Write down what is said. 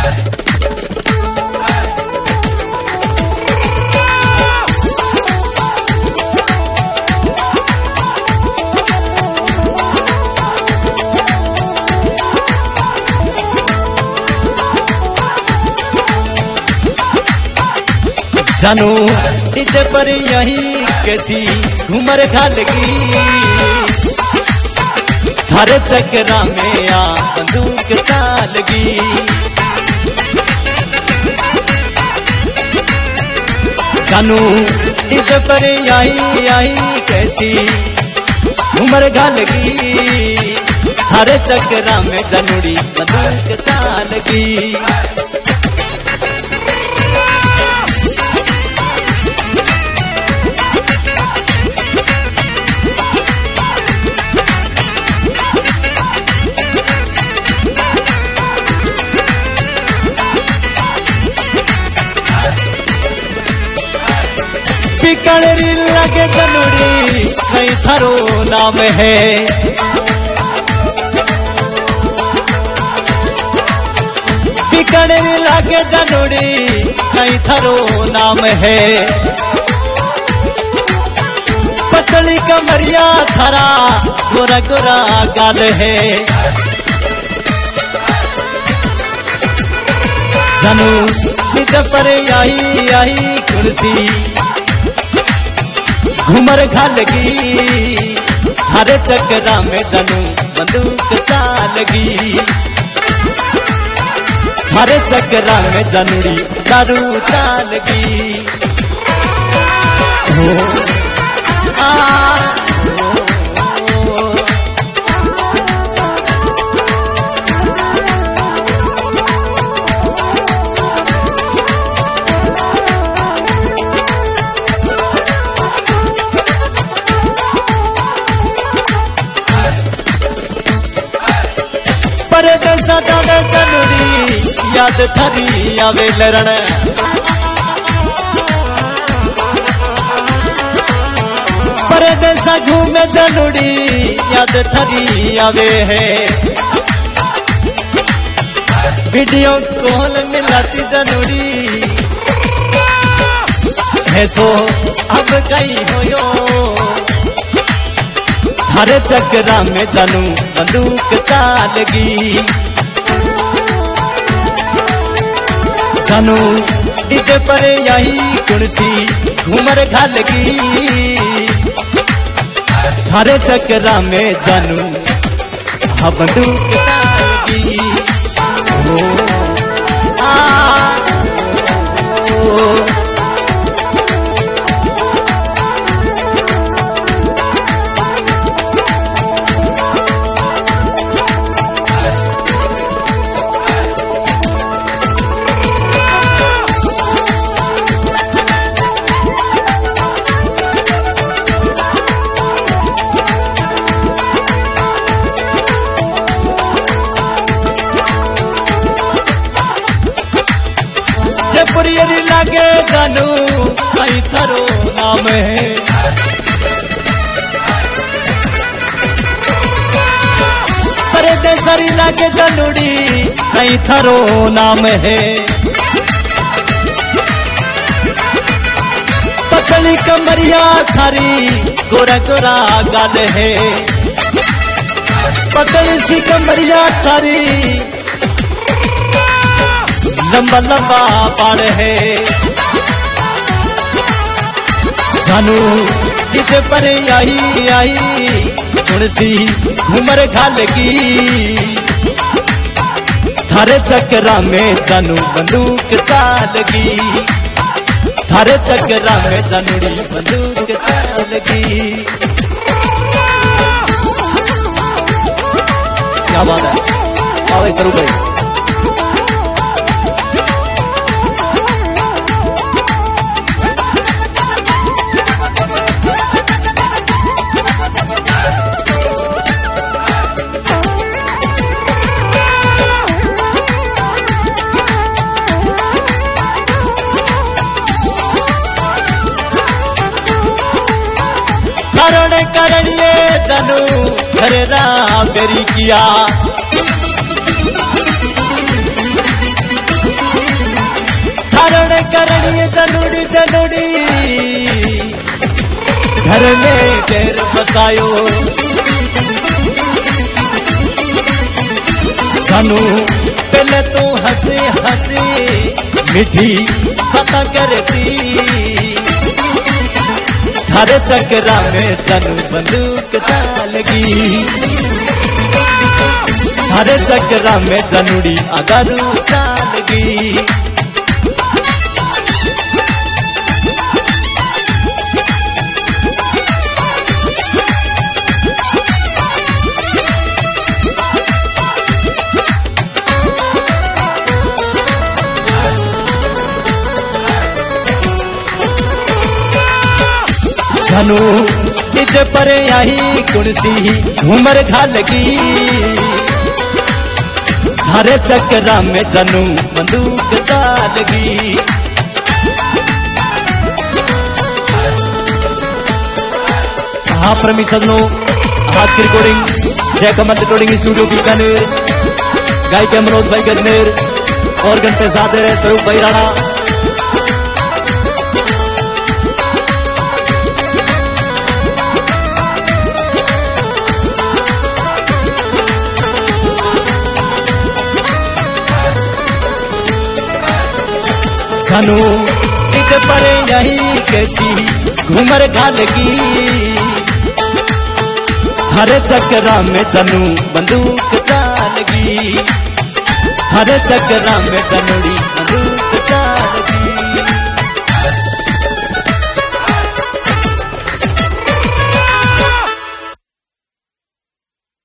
जानू इधर पर यही कैसी घूमर खालगी हर चक्रा में आ बंदूक चालगी। जानू इधर पर यही कैसी घूमर खालगी हर चक्रा में जनूड़ी बंदूक चालगी। पिकड़री लगे जनूड़ी कहीं थारो नाम है। पिकड़री लगे जनूड़ी कहीं थारो नाम है। पतली कमरिया थारा गोरा गोरा गाल है। जानू निज पर यही कुर्सी घूमर खालगी हर चक्रा में जानू बंदूक चालगी। हर चक्रा में जनूड़ी दारू चालगी। सदा जनूड़ी याद थरी आवे लरण। परदेसा घूमे जनूड़ी याद थरी आवे है। वीडियो कॉल मिलाती जनूड़ी है सो अब कहीं होयो हर चक्रा में जानू बंदूक चालगी। जानू इधर पर यही कुर्सी घूमर खालगी हर चक्रा में जानू बंदूक चालगी। जयपुरी लागे जानू कहीं थारो नाम है। परदेसरी लागे जनूड़ी कहीं थारो नाम है। पतली कमरिया थारी गोरा गोरा गाल है। पतली सी कमरिया थारी लंबा लंबा बाल है। जानू इधर पर यही कुर्सी घूमर खालगी थारे चक्रा में जानू बंदूक चालगी। थारे चक्रा में जनूड़ी बंदूक चालगी। क्या बात है आवे करूँ भाई। करणिए जानू हरे राम बेरी किया घर में डेर बसायो सानू पहले तो हंसी हंसी मीठी पता करती थारे चक्रा में जानू बंदूक डालगी थारे चक्रा में जनूड़ी अगरू डालगी जानू इज पर आई कुर्सी घूमर घालगी हरे चक्रा में जानू बंदूक चालगी हाँ प्रेमी सजनों आज की रिकॉर्डिंग जय कमल रिकॉर्डिंग स्टूडियो बीकानेर गायक मनोज भाई गजनेर और घंटे साथ रहे स्वरूप भाई राणा जानू इत पर यही कैसी घूमर घालगी हरे चक्रा में जानू बंदूक चालगी हरे चक्रा में जनूड़ी बंदूक